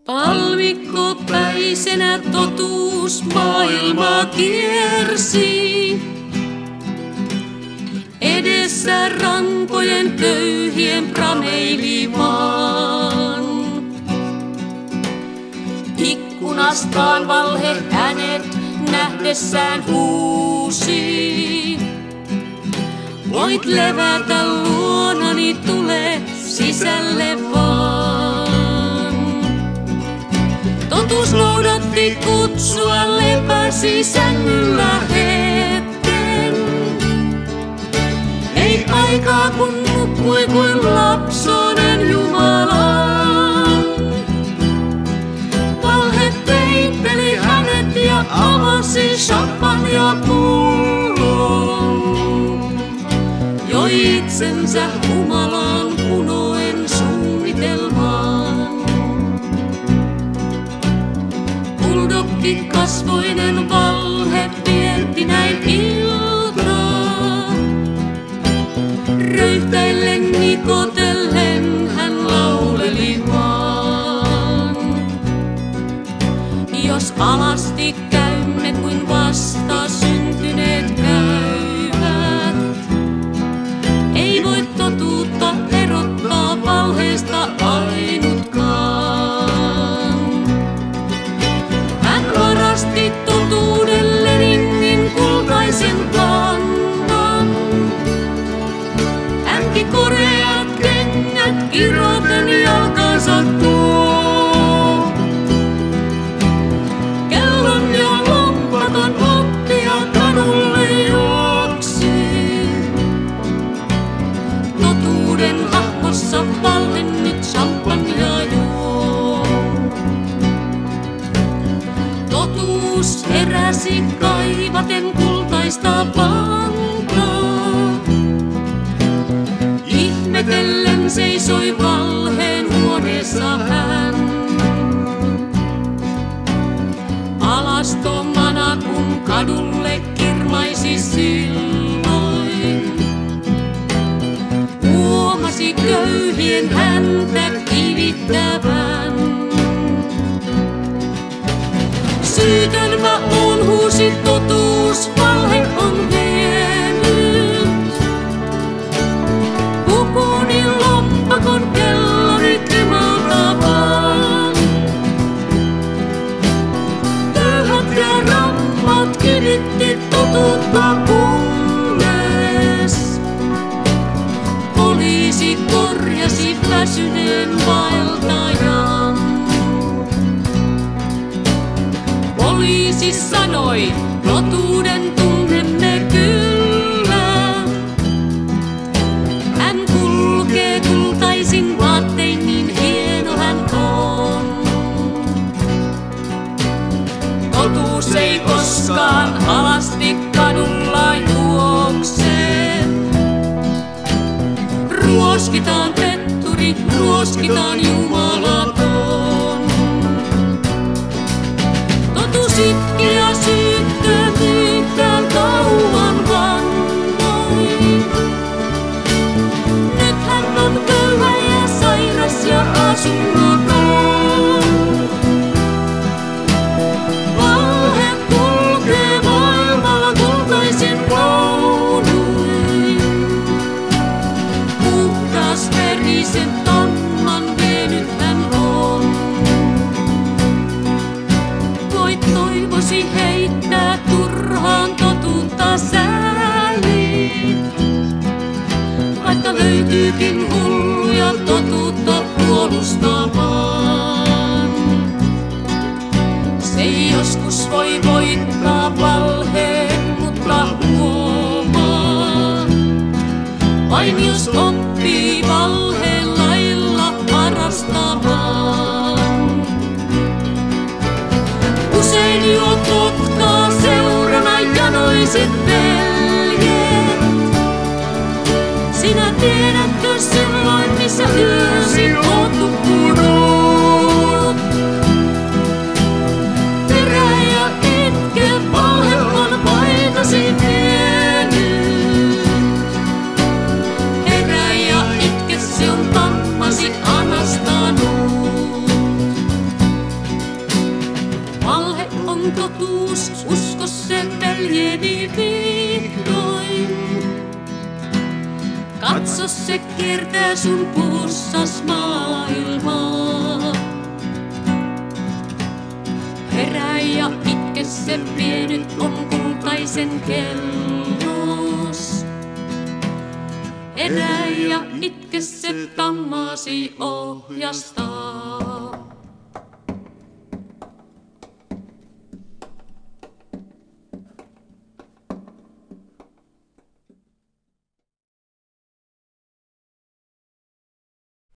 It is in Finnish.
Palmikkopäisenä totuus maailmaa kiersi. Edessä rankojen köyhien prameili vaan. Ikkunastaan valhe hänet nähdessään huusi. Voit levätä luonani, tule sisälle vaan. Totuus noudatti kutsua, lepäsi sängyllä hetken. Ei aikaa kun nukkui kuin lapsonen Jumalaan. Valhe peitteli hänet ja avasi champagnepullon. Joi itsensä humalaan punoen suunnitelmaan. Buldogki kasvoinen valhe vietti näin iltaa. Röyhtäillen nikotellen hän lauleli vaan. Jos alasti käymme kuin vasta syntyneet käyvät, ei voi totuutta erottaa valheesta ainutkaan. Hän varasti totuudelle ringin kultaisen kannan. Ämki koreat kengät kiroten jalkansa tuo. Kellon ja lompakon otti ja kadulle juoksi. Totuuden hahmossa valhe nyt champagnea juo. Totuus heräsi kaivaten kultaista vantaa. Ihmetellen seisoi valheen huoneessa hän. Alastomana kun kadulle kirmaisi silloin, huomasi köyhien häntä kivittävän. Syytön mä oon, huusi totuus, valhe on vienyt. Pukuni lompakon kelloni kimalta vaan. Köyhät ja rammat kivitti totuutta kunnes poliisi korjasi väsyneen vaeltajan. Poliisi sanoi, totuuden tunnemme kyllä. Hän kulkee kultaisin vaattein, niin hieno hän on. Totuus ei koskaan alasti kadulla juokse. Ruoskitaan petturi, ruoskitaan jumalaton. Totuus itki ja syyttömyyttään kauan vannoi. Nyt hän on köyhä ja sairas ja asunnoton. Valhe kulkee maailmalla kultaisin vaunuin. Puhtaas verisen tamman vienyt hän on. Voit toivosi heittää turhaan totuutta sääliin. Vaikka löytyykin hulluja totuutta puolustamaan. Se joskus voi voittaa valheen, mutta huomaa. Vain jos oppii valheen lailla varastamaan. Usein juot vodkaa seurana janoiset veljet. Sinä tiedätkö silloin, missä yösi oot nukkunut? Terä ja itke, valhe on paitasi vienyt. Herää ja itke, se on tappasi anastanut. on totuus, usko se veljeni vihdoin. Katso se kiertää sun puussas maailmaa. Herää ja itke se pienet on kultaisen kellos. Herää ja itke se tammasi ohjastaa.